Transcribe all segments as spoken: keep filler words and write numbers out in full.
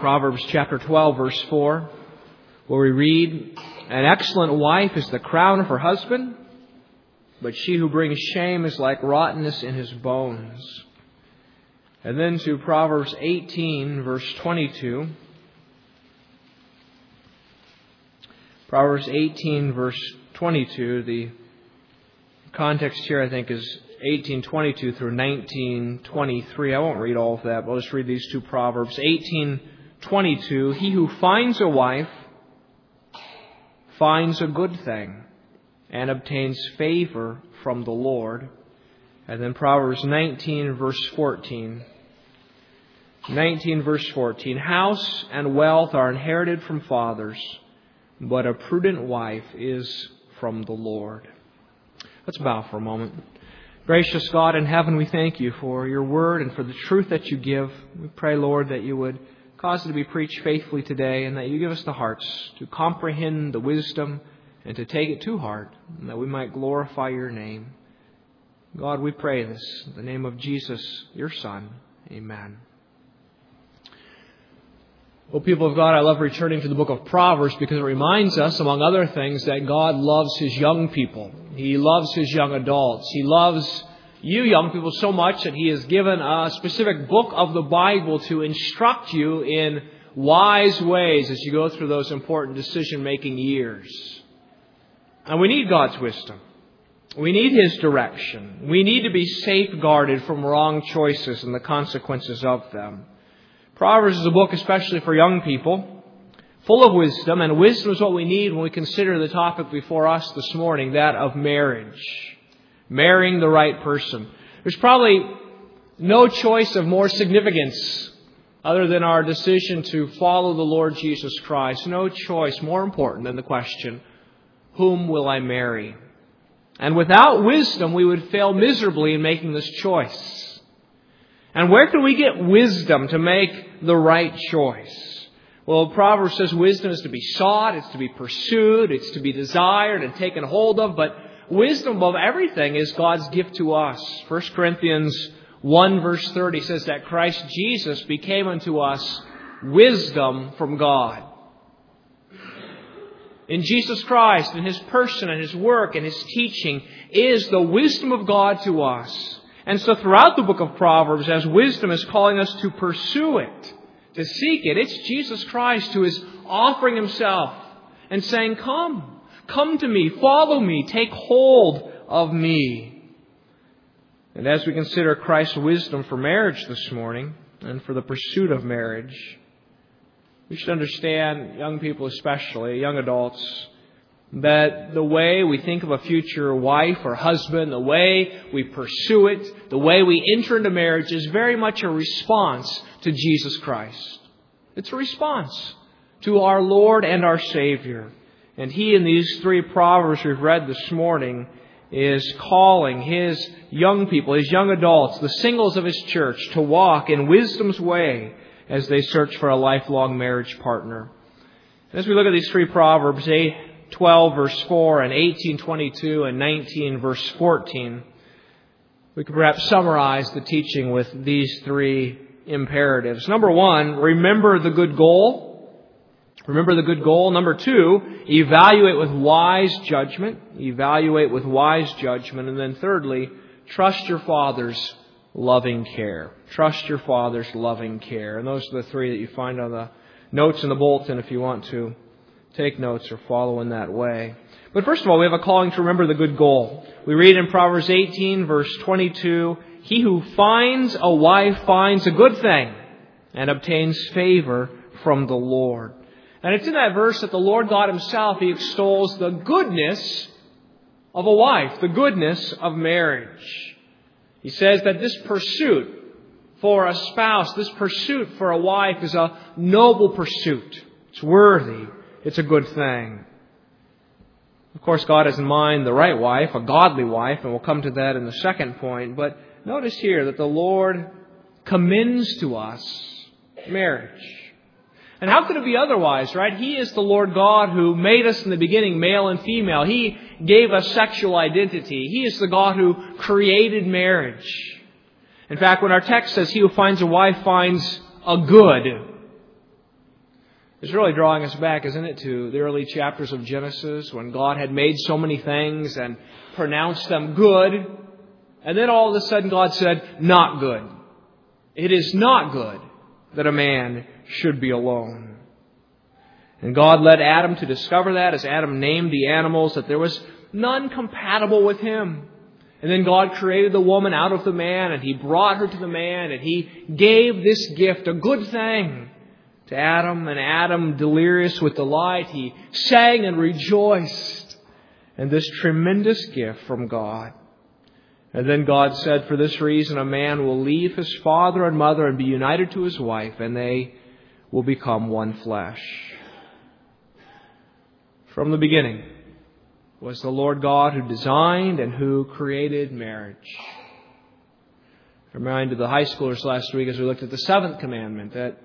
Proverbs chapter twelve, verse four, where we read, "An excellent wife is the crown of her husband, but she who brings shame is like rottenness in his bones." And then to Proverbs eighteen, verse twenty-two. Proverbs eighteen, verse twenty-two. The context here, I think, is eighteen twenty-two through nineteen twenty-three. I won't read all of that, but I'll just read these two Proverbs. eighteen twenty-two, "He who finds a wife finds a good thing and obtains favor from the Lord." And then Proverbs nineteen, verse fourteen. nineteen, verse fourteen, "House and wealth are inherited from fathers, but a prudent wife is from the Lord." Let's bow for a moment. Gracious God in heaven, we thank you for your word and for the truth that you give. We pray, Lord, that you would cause it to be preached faithfully today, and that you give us the hearts to comprehend the wisdom and to take it to heart, and that we might glorify your name. God, we pray this in the name of Jesus, your Son. Amen. Well, people of God, I love returning to the book of Proverbs because it reminds us, among other things, that God loves His young people. He loves His young adults. He loves you young people so much that He has given a specific book of the Bible to instruct you in wise ways as you go through those important decision-making years. And we need God's wisdom. We need His direction. We need to be safeguarded from wrong choices and the consequences of them. Proverbs is a book especially for young people, full of wisdom, and wisdom is what we need when we consider the topic before us this morning, that of marriage. Marrying the right person. There's probably no choice of more significance other than our decision to follow the Lord Jesus Christ. No choice more important than the question, whom will I marry? And without wisdom, we would fail miserably in making this choice. And where can we get wisdom to make the right choice? Well, Proverbs says wisdom is to be sought, it's to be pursued, it's to be desired and taken hold of. But wisdom above everything is God's gift to us. First Corinthians one verse thirty says that Christ Jesus became unto us wisdom from God. In Jesus Christ, in His person and His work and His teaching is the wisdom of God to us. And so throughout the book of Proverbs, as wisdom is calling us to pursue it, to seek it, it's Jesus Christ who is offering Himself and saying, come, come to me, follow me, take hold of me. And as we consider Christ's wisdom for marriage this morning and for the pursuit of marriage, we should understand, young people especially, young adults, that the way we think of a future wife or husband, the way we pursue it, the way we enter into marriage is very much a response to Jesus Christ. It's a response to our Lord and our Savior. And He, in these three Proverbs we've read this morning, is calling His young people, His young adults, the singles of His church, to walk in wisdom's way as they search for a lifelong marriage partner. As we look at these three Proverbs, eight, twelve verse four and eighteen twenty-two and nineteen verse fourteen, we could perhaps summarize the teaching with these three imperatives. Number one, remember the good goal. Remember the good goal. Number two, evaluate with wise judgment. Evaluate with wise judgment. And then thirdly, trust your Father's loving care. Trust your Father's loving care. And those are the three that you find on the notes in the bulletin if you want to take notes or follow in that way. But first of all, we have a calling to remember the good goal. We read in Proverbs eighteen, verse twenty-two, "He who finds a wife finds a good thing and obtains favor from the Lord." And it's in that verse that the Lord God Himself, He extols the goodness of a wife, the goodness of marriage. He says that this pursuit for a spouse, this pursuit for a wife is a noble pursuit. It's worthy. It's a good thing. Of course, God has in mind the right wife, a godly wife, and we'll come to that in the second point. But notice here that the Lord commends to us marriage. And how could it be otherwise, right? He is the Lord God who made us in the beginning, male and female. He gave us sexual identity. He is the God who created marriage. In fact, when our text says, "He who finds a wife finds a good," It's really drawing us back, isn't it, to the early chapters of Genesis when God had made so many things and pronounced them good. And then all of a sudden God said, not good. It is not good that a man should be alone. And God led Adam to discover that as Adam named the animals, that there was none compatible with him. And then God created the woman out of the man, and He brought her to the man, and He gave this gift, a good thing, to Adam. And Adam, delirious with delight, he sang and rejoiced in this tremendous gift from God. And then God said, for this reason, a man will leave his father and mother and be united to his wife, and they will become one flesh. From the beginning was the Lord God who designed and who created marriage. I reminded the high schoolers last week as we looked at the seventh commandment that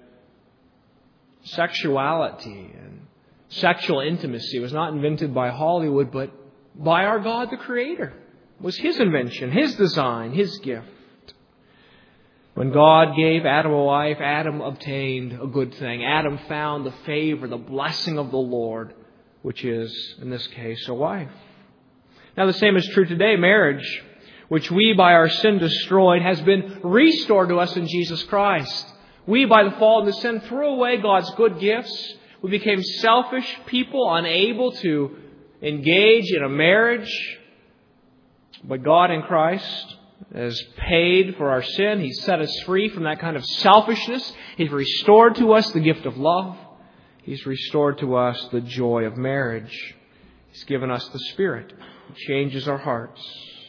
sexuality and sexual intimacy was not invented by Hollywood, but by our God the Creator. It was His invention, His design, His gift. When God gave Adam a wife, Adam obtained a good thing. Adam found the favor, the blessing of the Lord, which is, in this case, a wife. Now, the same is true today. Marriage, which we by our sin destroyed, has been restored to us in Jesus Christ. We, by the fall into sin, threw away God's good gifts. We became selfish people, unable to engage in a marriage. But God in Christ has paid for our sin. He's set us free from that kind of selfishness. He's restored to us the gift of love. He's restored to us the joy of marriage. He's given us the Spirit. It changes our hearts.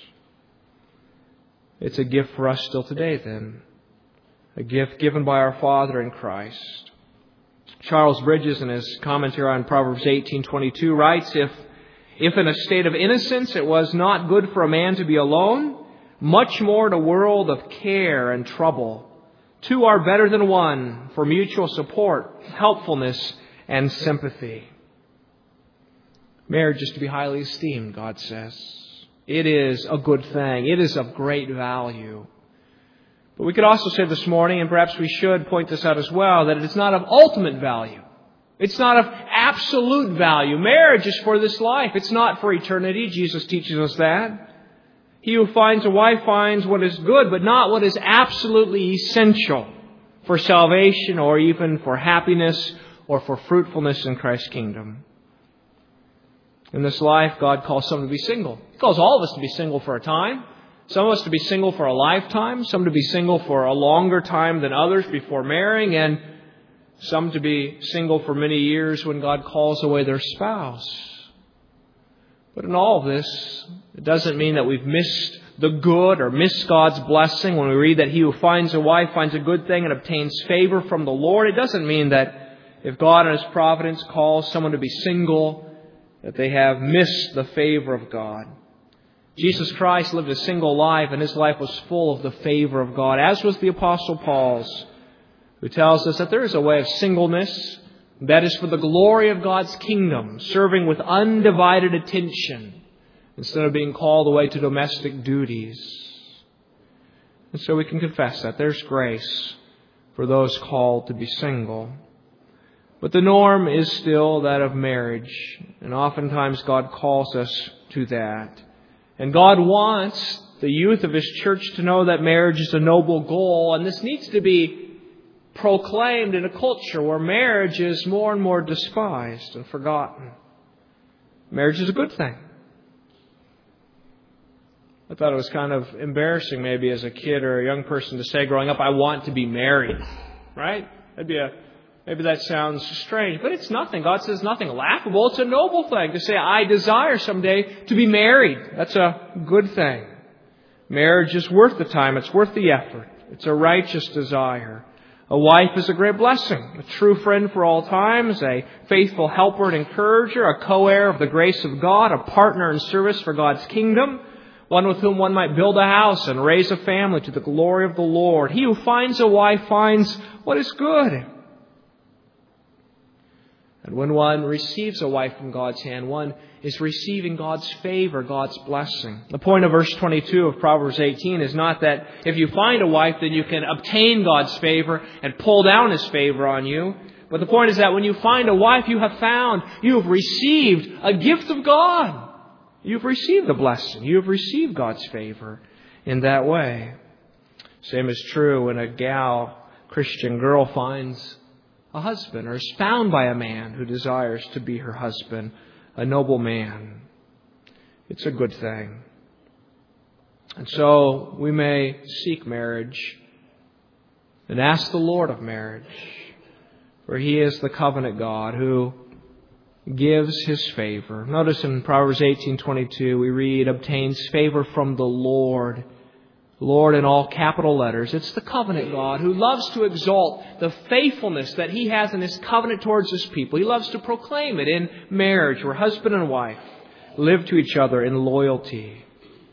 It's a gift for us still today, then. A gift given by our Father in Christ. Charles Bridges, in his commentary on Proverbs eighteen twenty-two, writes, If, if in a state of innocence it was not good for a man to be alone, much more in a world of care and trouble. Two are better than one for mutual support, helpfulness, and sympathy. Marriage is to be highly esteemed, God says. It is a good thing. It is of great value. But we could also say this morning, and perhaps we should point this out as well, that it is not of ultimate value. It's not of absolute value. Marriage is for this life. It's not for eternity. Jesus teaches us that. He who finds a wife finds what is good, but not what is absolutely essential for salvation or even for happiness or for fruitfulness in Christ's kingdom. In this life, God calls some to be single. He calls all of us to be single for a time. Some of us to be single for a lifetime. Some to be single for a longer time than others before marrying. And some to be single for many years when God calls away their spouse. But in all of this, it doesn't mean that we've missed the good or missed God's blessing when we read that he who finds a wife finds a good thing and obtains favor from the Lord. It doesn't mean that if God in His providence calls someone to be single, that they have missed the favor of God. Jesus Christ lived a single life, and His life was full of the favor of God, as was the Apostle Paul's, who tells us that there is a way of singleness that is for the glory of God's kingdom, serving with undivided attention instead of being called away to domestic duties. And so we can confess that there's grace for those called to be single. But the norm is still that of marriage, and oftentimes God calls us to that. And God wants the youth of His church to know that marriage is a noble goal, and this needs to be proclaimed in a culture where marriage is more and more despised and forgotten. Marriage is a good thing. I thought it was kind of embarrassing maybe as a kid or a young person to say growing up, I want to be married. Right? That'd be a, maybe that sounds strange, but it's nothing. God says nothing laughable. It's a noble thing to say, I desire someday to be married. That's a good thing. Marriage is worth the time. It's worth the effort. It's a righteous desire. A wife is a great blessing, a true friend for all times, a faithful helper and encourager, a co-heir of the grace of God, a partner in service for God's kingdom, one with whom one might build a house and raise a family to the glory of the Lord. He who finds a wife finds what is good. And when one receives a wife from God's hand, one is receiving God's favor, God's blessing. The point of verse twenty-two of Proverbs eighteen is not that if you find a wife, then you can obtain God's favor and pull down His favor on you. But the point is that when you find a wife, you have found, you have received a gift of God. You've received a blessing. You have received God's favor in that way. Same is true when a gal, Christian girl, finds a husband or is found by a man who desires to be her husband, a noble man. It's a good thing. And so we may seek marriage and ask the Lord of marriage, for He is the covenant God who gives His favor. Notice in Proverbs eighteen twenty-two we read, obtains favor from the Lord. Lord in all capital letters. It's the covenant God who loves to exalt the faithfulness that He has in His covenant towards His people. He loves to proclaim it in marriage where husband and wife live to each other in loyalty.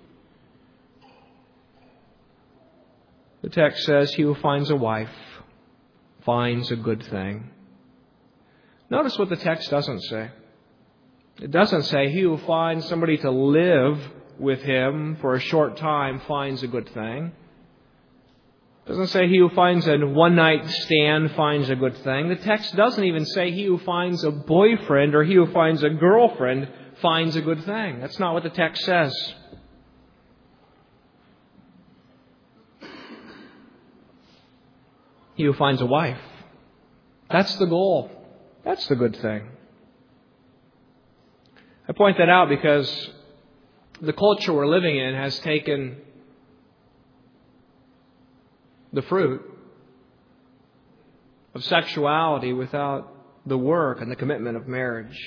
The text says, he who finds a wife finds a good thing. Notice what the text doesn't say. It doesn't say he who finds somebody to live with him for a short time finds a good thing. It doesn't say he who finds a one-night stand finds a good thing. The text doesn't even say he who finds a boyfriend or he who finds a girlfriend finds a good thing. That's not what the text says. He who finds a wife. That's the goal. That's the good thing. I point that out because the culture we're living in has taken the fruit of sexuality without the work and the commitment of marriage.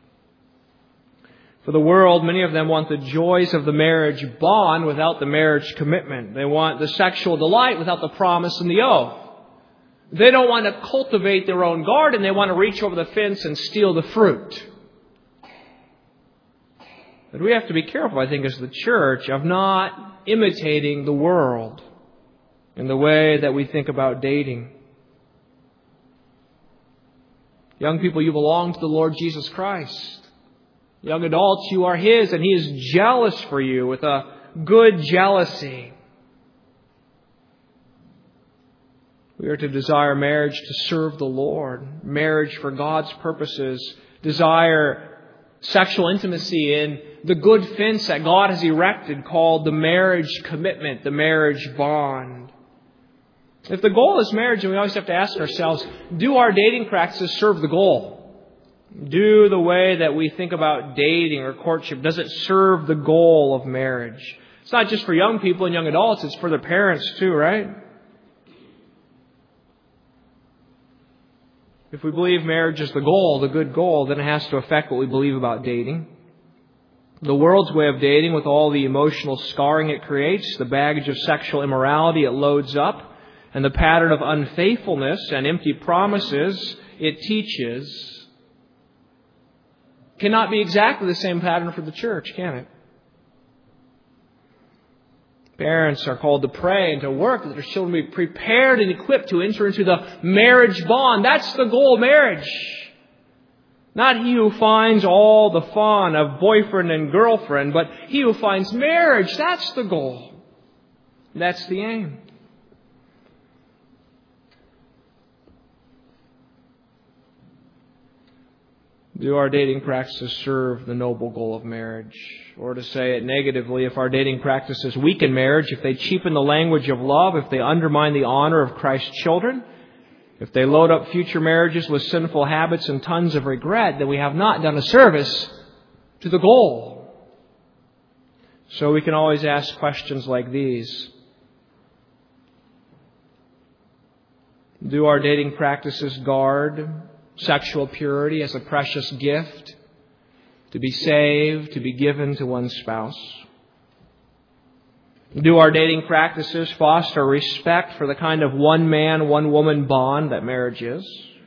For the world, many of them want the joys of the marriage bond without the marriage commitment. They want the sexual delight without the promise and the oath. They don't want to cultivate their own garden. They want to reach over the fence and steal the fruit. But we have to be careful, I think, as the church, of not imitating the world in the way that we think about dating. Young people, you belong to the Lord Jesus Christ. Young adults, you are His, and He is jealous for you with a good jealousy. We are to desire marriage to serve the Lord, marriage for God's purposes, desire sexual intimacy in the good fence that God has erected called the marriage commitment, the marriage bond. If the goal is marriage, then we always have to ask ourselves, do our dating practices serve the goal? Do the way that we think about dating or courtship, does it serve the goal of marriage? It's not just for young people and young adults, it's for their parents too, right? If we believe marriage is the goal, the good goal, then it has to affect what we believe about dating. The world's way of dating, with all the emotional scarring it creates, the baggage of sexual immorality it loads up, and the pattern of unfaithfulness and empty promises it teaches, cannot be exactly the same pattern for the church, can it? Parents are called to pray and to work that their children be prepared and equipped to enter into the marriage bond. That's the goal of marriage. Not he who finds all the fun of boyfriend and girlfriend, but he who finds marriage. That's the goal. That's the aim. Do our dating practices serve the noble goal of marriage? Or to say it negatively, if our dating practices weaken marriage, if they cheapen the language of love, if they undermine the honor of Christ's children, if they load up future marriages with sinful habits and tons of regret, then we have not done a service to the goal. So we can always ask questions like these. Do our dating practices guard sexual purity as a precious gift to be saved, to be given to one's spouse? Do our dating practices foster respect for the kind of one man, one woman bond that marriage is?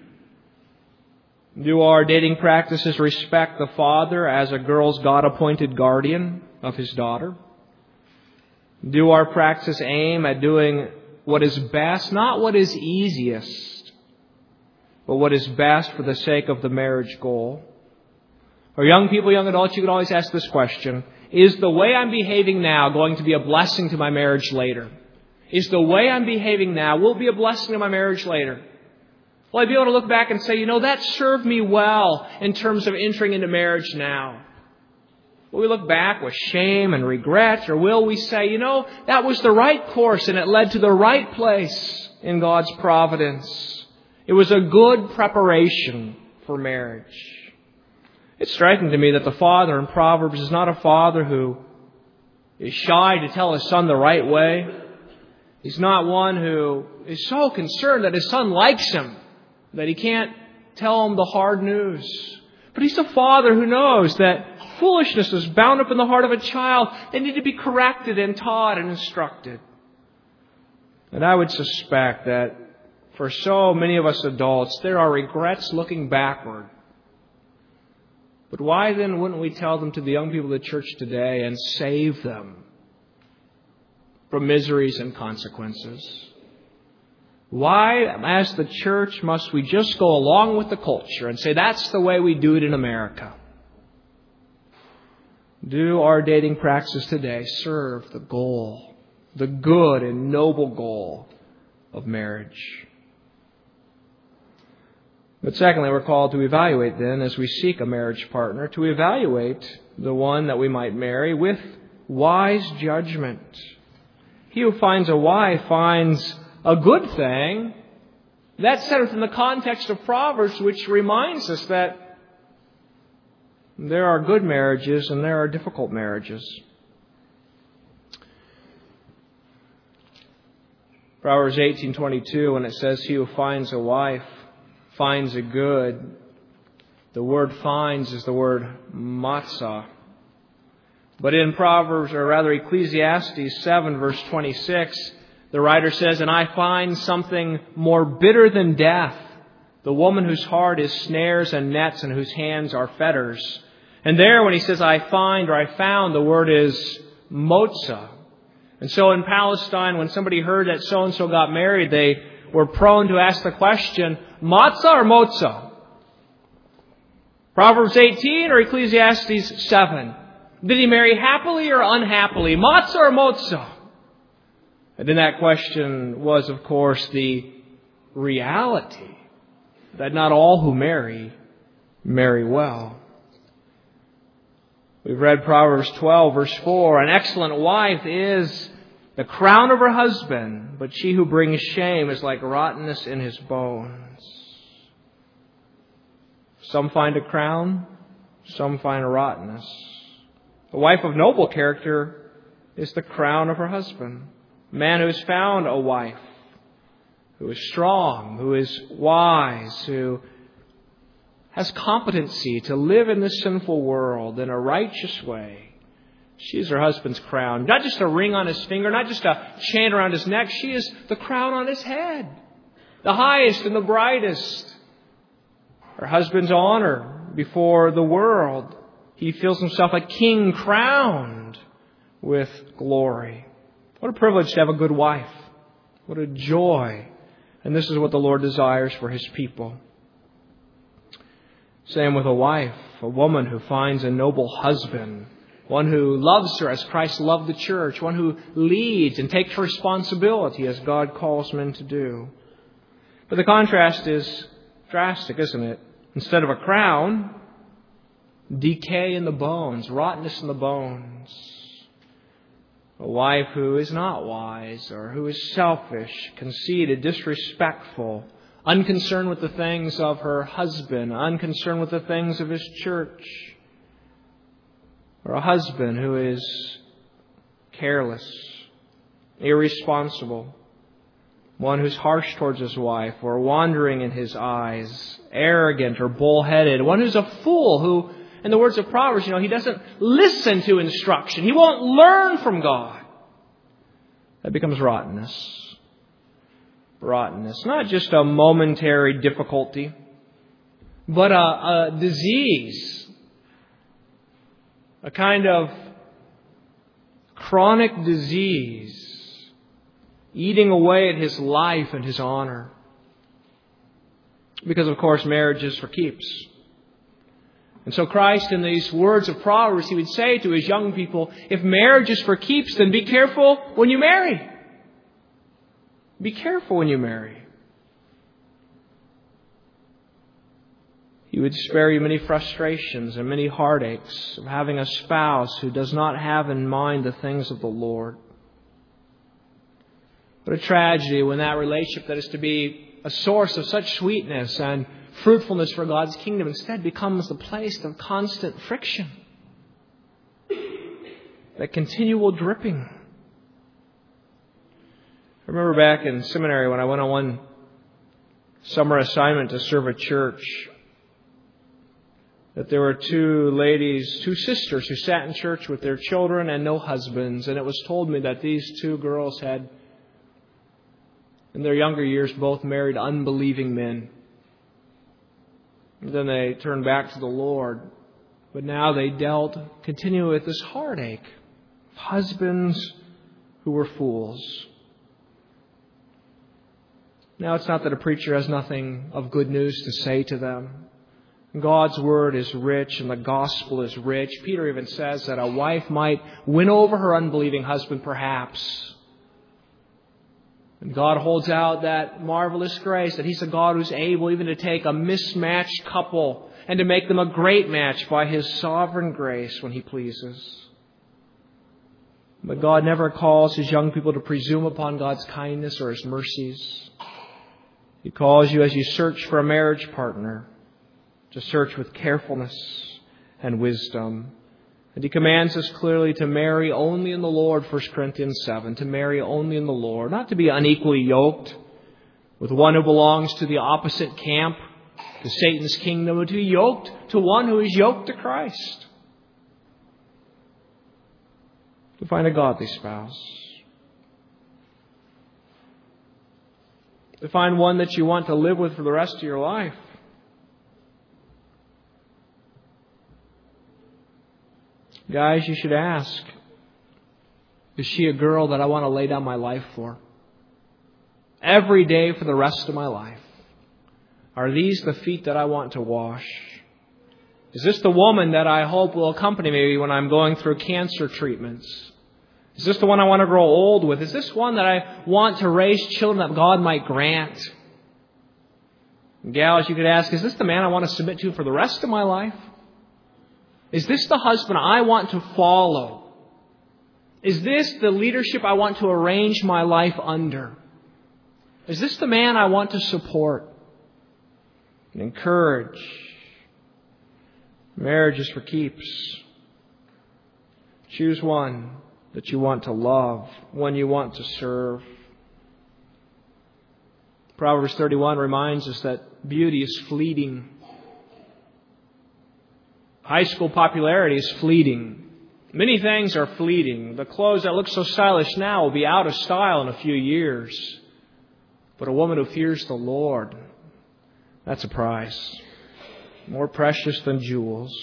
Do our dating practices respect the father as a girl's God-appointed guardian of his daughter? Do our practices aim at doing what is best, not what is easiest, but what is best for the sake of the marriage goal? For young people, young adults, you can always ask this question. Is the way I'm behaving now going to be a blessing to my marriage later? Is the way I'm behaving now will be a blessing to my marriage later? Will I be able to look back and say, you know, that served me well in terms of entering into marriage now? Will we look back with shame and regret, or will we say, you know, that was the right course and it led to the right place in God's providence? It was a good preparation for marriage. It's striking to me that the father in Proverbs is not a father who is shy to tell his son the right way. He's not one who is so concerned that his son likes him that he can't tell him the hard news. But he's a father who knows that foolishness is bound up in the heart of a child. They need to be corrected and taught and instructed. And I would suspect that for so many of us adults, there are regrets looking backward. But why then wouldn't we tell them to the young people of the church today and save them from miseries and consequences? Why, as the church, must we just go along with the culture and say that's the way we do it in America? Do our dating practices today serve the goal, the good and noble goal of marriage? But secondly, we're called to evaluate then, as we seek a marriage partner, to evaluate the one that we might marry with wise judgment. He who finds a wife finds a good thing. That's set within the context of Proverbs, which reminds us that there are good marriages and there are difficult marriages. Proverbs eighteen twenty-two, when it says, "He who finds a wife finds a good," the word "finds" is the word matzah. But in Proverbs, or rather Ecclesiastes seven, verse twenty-six, the writer says, "And I find something more bitter than death, the woman whose heart is snares and nets and whose hands are fetters." And there, when he says, "I find," or "I found," the word is motzah. And so in Palestine, when somebody heard that so-and-so got married, they were prone to ask the question, matzah or motzah? Proverbs eighteen or Ecclesiastes seven? Did he marry happily or unhappily? Matzah or motzah? And in that question was, of course, the reality that not all who marry, marry well. We've read Proverbs twelve, verse four. "An excellent wife is the crown of her husband, but she who brings shame is like rottenness in his bones." Some find a crown, some find a rottenness. A wife of noble character is the crown of her husband. A man who has found a wife, who is strong, who is wise, who has competency to live in this sinful world in a righteous way. She is her husband's crown. Not just a ring on his finger, not just a chain around his neck. She is the crown on his head. The highest and the brightest. Her husband's honor before the world. He feels himself a king crowned with glory. What a privilege to have a good wife. What a joy. And this is what the Lord desires for His people. Same with a wife, a woman who finds a noble husband, one who loves her as Christ loved the church, one who leads and takes responsibility as God calls men to do. But the contrast is drastic, isn't it? Instead of a crown, decay in the bones, rottenness in the bones. A wife who is not wise, or who is selfish, conceited, disrespectful, unconcerned with the things of her husband, unconcerned with the things of his church. Or a husband who is careless, irresponsible, one who's harsh towards his wife, or wandering in his eyes, arrogant or bullheaded, one who's a fool who, in the words of Proverbs, you know, he doesn't listen to instruction. He won't learn from God. That becomes rottenness. Rottenness. Not just a momentary difficulty, but a, a disease. A kind of chronic disease eating away at his life and his honor. Because, of course, marriage is for keeps. And so Christ, in these words of Proverbs, He would say to His young people, if marriage is for keeps, then be careful when you marry. Be careful when you marry. He would spare you many frustrations and many heartaches of having a spouse who does not have in mind the things of the Lord. What a tragedy when that relationship that is to be a source of such sweetness and fruitfulness for God's kingdom instead becomes the place of constant friction. That continual dripping. I remember back in seminary when I went on one summer assignment to serve a church, that there were two ladies, two sisters who sat in church with their children and no husbands. And it was told me that these two girls had, in their younger years, both married unbelieving men. And then they turned back to the Lord. But now they dealt continually with this heartache. Husbands who were fools. Now it's not that a preacher has nothing of good news to say to them. God's Word is rich and the gospel is rich. Peter even says that a wife might win over her unbelieving husband perhaps. And God holds out that marvelous grace that He's a God who's able even to take a mismatched couple and to make them a great match by His sovereign grace when He pleases. But God never calls His young people to presume upon God's kindness or His mercies. He calls you as you search for a marriage partner to search with carefulness and wisdom. And He commands us clearly to marry only in the Lord, First Corinthians seven, to marry only in the Lord, not to be unequally yoked with one who belongs to the opposite camp, to Satan's kingdom, but to be yoked to one who is yoked to Christ. To find a godly spouse. To find one that you want to live with for the rest of your life. Guys, you should ask, is she a girl that I want to lay down my life for? Every day for the rest of my life. Are these the feet that I want to wash? Is this the woman that I hope will accompany me when I'm going through cancer treatments? Is this the one I want to grow old with? Is this one that I want to raise children that God might grant? And gals, you could ask, is this the man I want to submit to for the rest of my life? Is this the husband I want to follow? Is this the leadership I want to arrange my life under? Is this the man I want to support and encourage? Marriage is for keeps. Choose one that you want to love, one you want to serve. Proverbs thirty-one reminds us that beauty is fleeting. High school popularity is fleeting. Many things are fleeting. The clothes that look so stylish now will be out of style in a few years. But a woman who fears the Lord, that's a prize. More precious than jewels.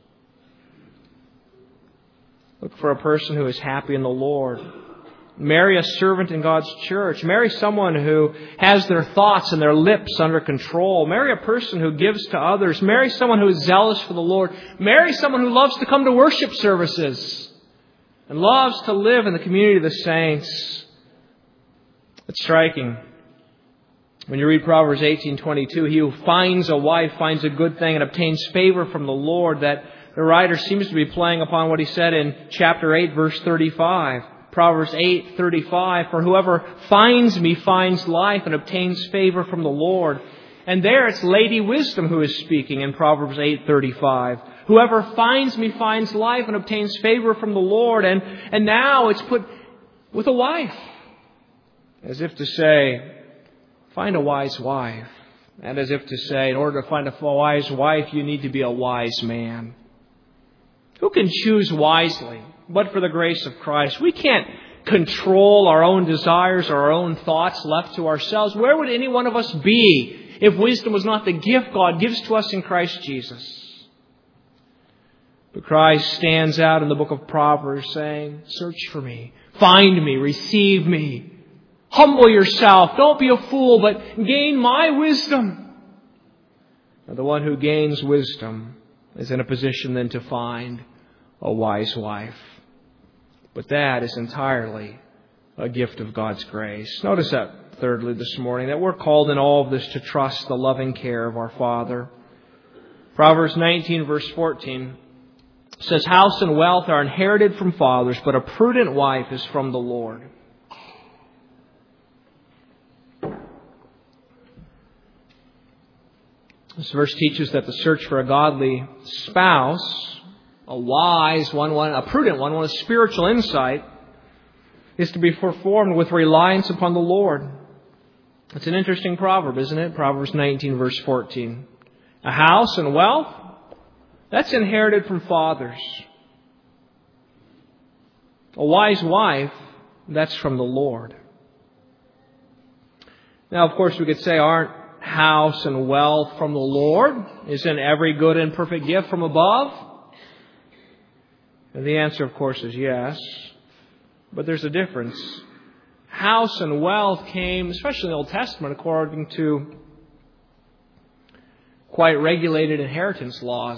Look for a person who is happy in the Lord. Marry a servant in God's church. Marry someone who has their thoughts and their lips under control. Marry a person who gives to others. Marry someone who is zealous for the Lord. Marry someone who loves to come to worship services and loves to live in the community of the saints. It's striking. When you read Proverbs eighteen twenty-two, he who finds a wife finds a good thing and obtains favor from the Lord. That the writer seems to be playing upon what he said in chapter eight, verse thirty-five. Proverbs eight thirty-five, for whoever finds me finds life and obtains favor from the Lord. And there it's Lady Wisdom who is speaking in Proverbs eight thirty-five. Whoever finds me finds life and obtains favor from the Lord. And, and now it's put with a wife. As if to say, find a wise wife. And as if to say, in order to find a wise wife, you need to be a wise man. Who can choose wisely but for the grace of Christ? We can't control our own desires or our own thoughts left to ourselves. Where would any one of us be if wisdom was not the gift God gives to us in Christ Jesus? But Christ stands out in the book of Proverbs saying, search for me, find me, receive me. Humble yourself. Don't be a fool, but gain my wisdom. Now, the one who gains wisdom is in a position then to find a wise wife. But that is entirely a gift of God's grace. Notice that, thirdly, this morning, that we're called in all of this to trust the loving care of our Father. Proverbs nineteen, verse fourteen says, house and wealth are inherited from fathers, but a prudent wife is from the Lord. This verse teaches that the search for a godly spouse, a wise one, one, a prudent one, one with spiritual insight, is to be performed with reliance upon the Lord. It's an interesting proverb, isn't it? Proverbs nineteen, verse fourteen. A house and wealth, that's inherited from fathers. A wise wife, that's from the Lord. Now, of course, we could say, aren't house and wealth from the Lord? Isn't every good and perfect gift from above? And the answer, of course, is yes. But there's a difference. House and wealth came, especially in the Old Testament, according to quite regulated inheritance laws.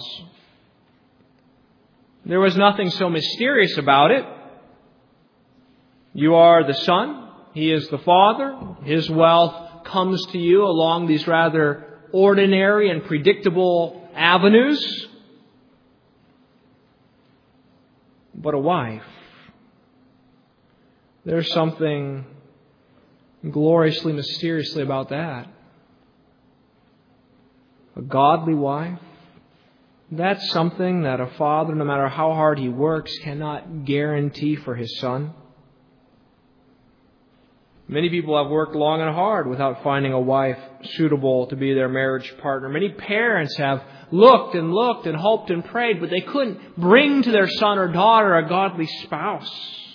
There was nothing so mysterious about it. You are the son, he is the father. His wealth comes to you along these rather ordinary and predictable avenues. But a wife, there's something gloriously, mysteriously about that. A godly wife, that's something that a father, no matter how hard he works, cannot guarantee for his son. Many people have worked long and hard without finding a wife suitable to be their marriage partner. Many parents have looked and looked and hoped and prayed, but they couldn't bring to their son or daughter a godly spouse.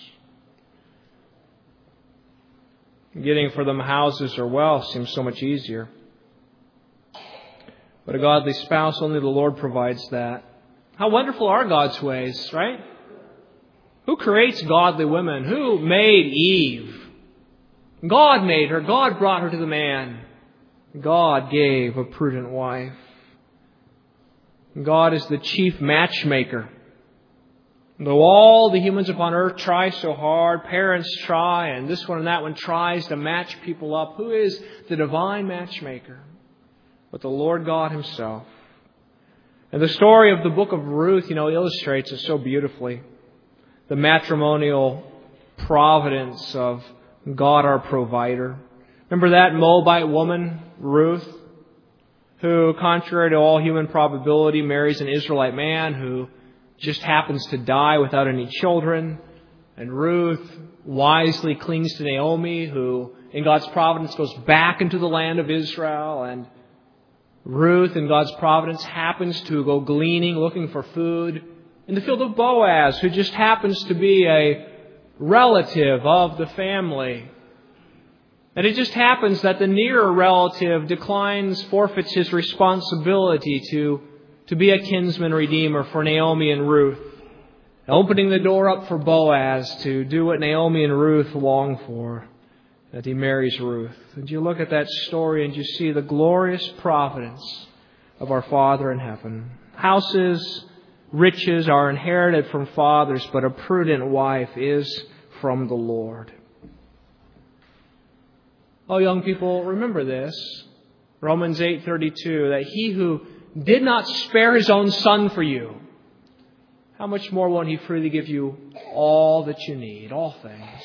Getting for them houses or wealth seems so much easier. But a godly spouse, only the Lord provides that. How wonderful are God's ways, right? Who creates godly women? Who made Eve? God made her. God brought her to the man. God gave a prudent wife. God is the chief matchmaker. Though all the humans upon earth try so hard, parents try, and this one and that one tries to match people up, who is the divine matchmaker? But the Lord God Himself. And the story of the book of Ruth, you know, illustrates it so beautifully. The matrimonial providence of God our provider. Remember that Moabite woman, Ruth, who, contrary to all human probability, marries an Israelite man who just happens to die without any children. And Ruth wisely clings to Naomi, who, in God's providence, goes back into the land of Israel. And Ruth, in God's providence, happens to go gleaning, looking for food in the field of Boaz, who just happens to be a relative of the family. And it just happens that the nearer relative declines, forfeits his responsibility to, to be a kinsman redeemer for Naomi and Ruth, opening the door up for Boaz to do what Naomi and Ruth long for, that he marries Ruth. And you look at that story and you see the glorious providence of our Father in heaven. Houses, riches are inherited from fathers, but a prudent wife is from the Lord. Oh, young people, remember this. Romans eight thirty-two, that He who did not spare His own Son for you, how much more won't He freely give you all that you need, all things?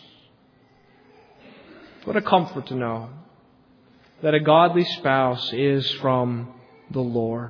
What a comfort to know that a godly spouse is from the Lord.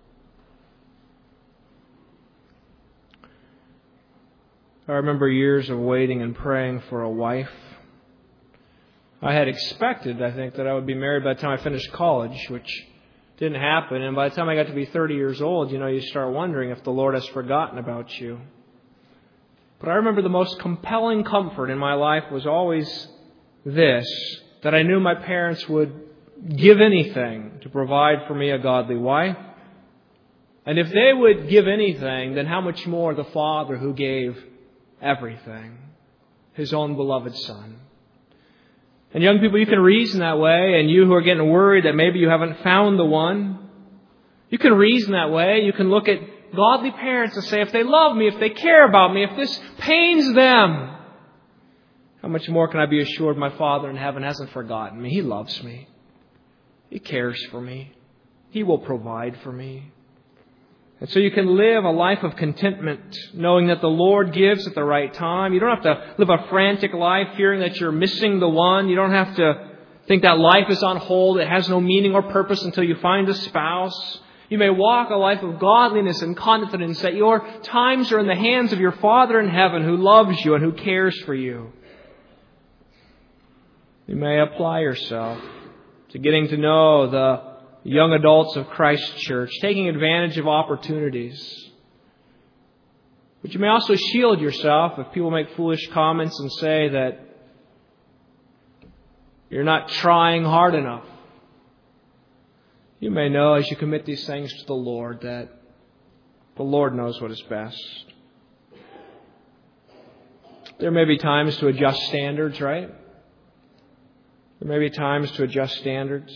I remember years of waiting and praying for a wife. I had expected, I think, that I would be married by the time I finished college, which didn't happen. And by the time I got to be thirty years old, you know, you start wondering if the Lord has forgotten about you. But I remember the most compelling comfort in my life was always this, that I knew my parents would give anything to provide for me a godly wife. And if they would give anything, then how much more the Father who gave everything, His own beloved Son. And young people, you can reason that way, and you who are getting worried that maybe you haven't found the one, you can reason that way. You can look at godly parents and say, if they love me, if they care about me, if this pains them, how much more can I be assured my Father in heaven hasn't forgotten me? He loves me. He cares for me. He will provide for me. And so you can live a life of contentment, knowing that the Lord gives at the right time. You don't have to live a frantic life fearing that you're missing the one. You don't have to think that life is on hold. It has no meaning or purpose until you find a spouse. You may walk a life of godliness and confidence that your times are in the hands of your Father in heaven who loves you and who cares for you. You may apply yourself to getting to know the young adults of Christ Church, taking advantage of opportunities. But you may also shield yourself if people make foolish comments and say that you're not trying hard enough. You may know as you commit these things to the Lord that the Lord knows what is best. There may be times to adjust standards, right? There may be times to adjust standards.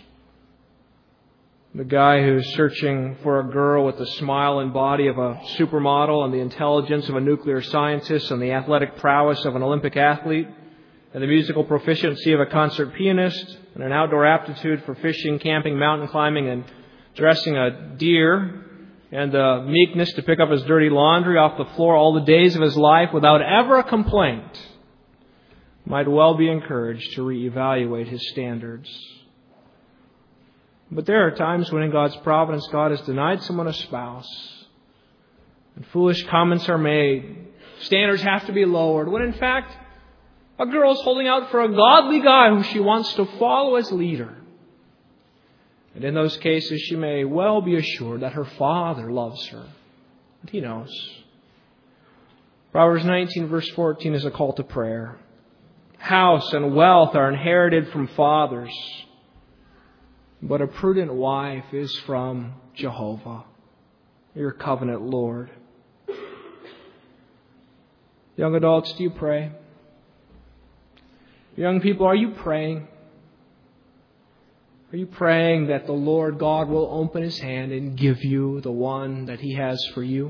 The guy who's searching for a girl with the smile and body of a supermodel and the intelligence of a nuclear scientist and the athletic prowess of an Olympic athlete and the musical proficiency of a concert pianist and an outdoor aptitude for fishing, camping, mountain climbing, and dressing a deer, and the meekness to pick up his dirty laundry off the floor all the days of his life without ever a complaint, might well be encouraged to reevaluate his standards. But there are times when in God's providence God has denied someone a spouse, and foolish comments are made. Standards have to be lowered, when in fact a girl is holding out for a godly guy who she wants to follow as leader. And in those cases, she may well be assured that her Father loves her. And He knows. Proverbs nineteen verse fourteen is a call to prayer. House and wealth are inherited from fathers, but a prudent wife is from Jehovah, your covenant Lord. Young adults, do you pray? Young people, are you praying? Are you praying that the Lord God will open His hand and give you the one that He has for you?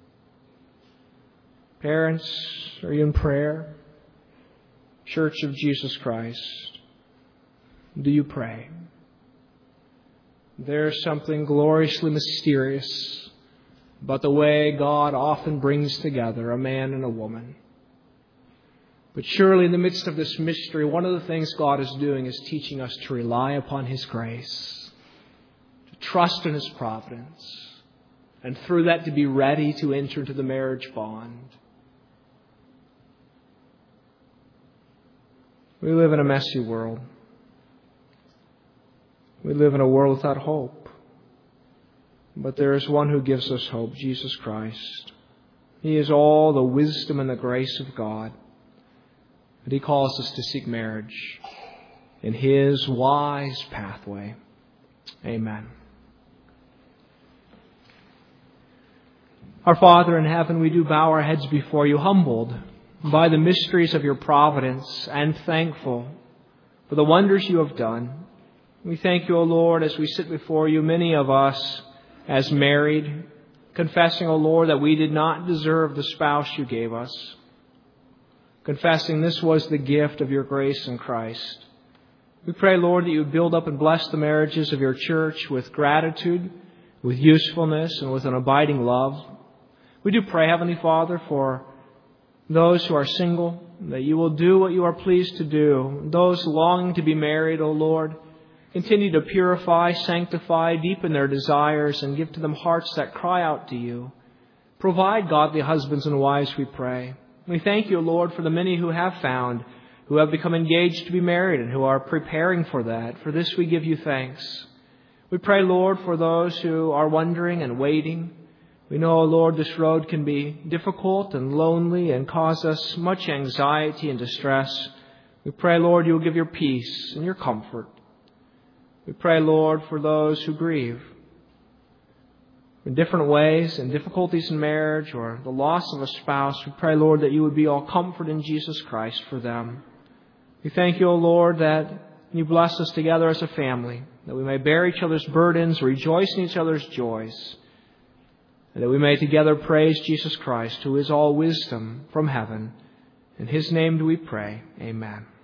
Parents, are you in prayer? Church of Jesus Christ, do you pray? There's something gloriously mysterious about the way God often brings together a man and a woman. But surely in the midst of this mystery, one of the things God is doing is teaching us to rely upon His grace, to trust in His providence, and through that to be ready to enter into the marriage bond. We live in a messy world. We live in a world without hope. But there is one who gives us hope, Jesus Christ. He is all the wisdom and the grace of God. And He calls us to seek marriage in His wise pathway. Amen. Our Father in heaven, we do bow our heads before You, humbled by the mysteries of Your providence and thankful for the wonders You have done. We thank You, O Lord, as we sit before You, many of us as married, confessing, O Lord, that we did not deserve the spouse You gave us. Confessing this was the gift of Your grace in Christ. We pray, Lord, that You would build up and bless the marriages of Your church with gratitude, with usefulness, and with an abiding love. We do pray, Heavenly Father, for those who are single, that You will do what You are pleased to do. Those longing to be married, O Lord, continue to purify, sanctify, deepen their desires, and give to them hearts that cry out to You. Provide godly husbands and wives, we pray. We thank You, Lord, for the many who have found, who have become engaged to be married, and who are preparing for that. For this we give You thanks. We pray, Lord, for those who are wondering and waiting. We know, Lord, this road can be difficult and lonely and cause us much anxiety and distress. We pray, Lord, You will give Your peace and Your comfort. We pray, Lord, for those who grieve in different ways, in difficulties in marriage or the loss of a spouse. We pray, Lord, that You would be all comfort in Jesus Christ for them. We thank You, O Lord, that You bless us together as a family, that we may bear each other's burdens, rejoice in each other's joys, and that we may together praise Jesus Christ, who is all wisdom from heaven. In His name do we pray. Amen.